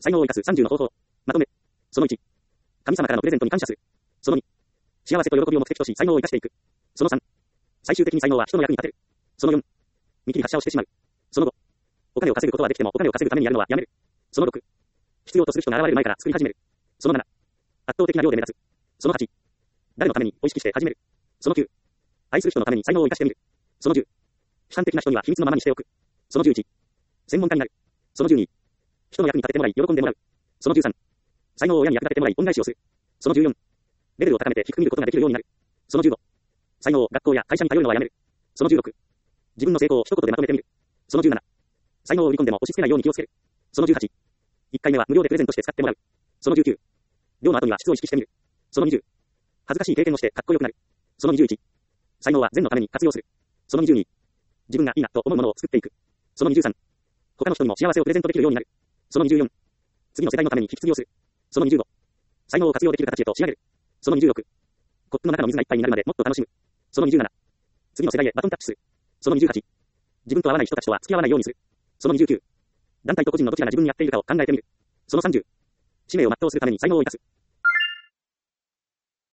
才能を生かす30の方法。まとめ。その1。神様からのプレゼントに感謝する。その2。幸せと喜びを目的とし才能を生かしていく。その3。最終的に才能は人の役に立てる。その4。見切り発車をしてしまう。その5。お金を稼ぐことはできてもお金を稼ぐためにやるのはやめる。その6。必要とする人が現れる前から作り始める。その7。圧倒的な量で目立つ。その8。誰のためにを意識して始める。その9。愛する人のために才能を生かしてみる。その10。主観的な人には秘密のままにしておく。その11。専門家になる。その12。人の役に立ててもらい喜んでもらう。その13。才能を親に役立ててもらい恩返しをする。その14。レベルを高めて低く見ることができるようになる。その15。才能を学校や会社に頼るのはやめる。その16。自分の成功を一言でまとめてみる。その17。才能を売り込んでも押し付けないように気をつける。その18。1回目は無料でプレゼントして使ってもらう。その19。量の後には質を意識してみる。その20。恥ずかしい経験をしてかっこよくなる。その21。才能は善のために活用する。その22。自分がいいなと思うものを作っていく。その23。他の人にも幸せをプレゼントできるようになる。その24。次の世代のために引き継ぎをする。その25。才能を活用できる形へと仕上げる。その26。コップの中の水がいっぱいになるまでもっと楽しむ。その27。次の世代へバトンタッチする。その28。自分と合わない人たちとは付き合わないようにする。その29。団体と個人のどちらが自分に合っているかを考えてみる。その30。使命を全うするために才能を生かす。